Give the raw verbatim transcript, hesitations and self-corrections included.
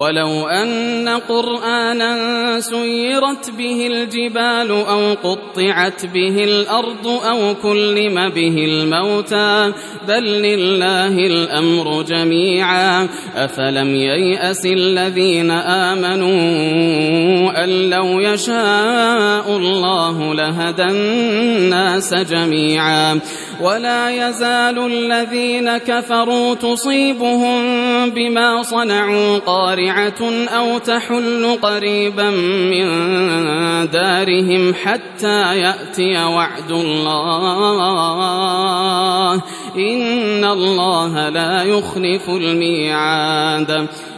ولو أن قرآنا سيرت به الجبال أو قطعت به الأرض أو كلم به الموتى بل لله الأمر جميعا أفلم ييأس الذين آمنوا أن لو يشاء الله لهدى الناس جميعا ولا يزال الذين كفروا تصيبهم بما صنعوا قارعة أو تحل قريبا من دارهم حتى يأتي وعد الله إن الله لا يخلف الميعاد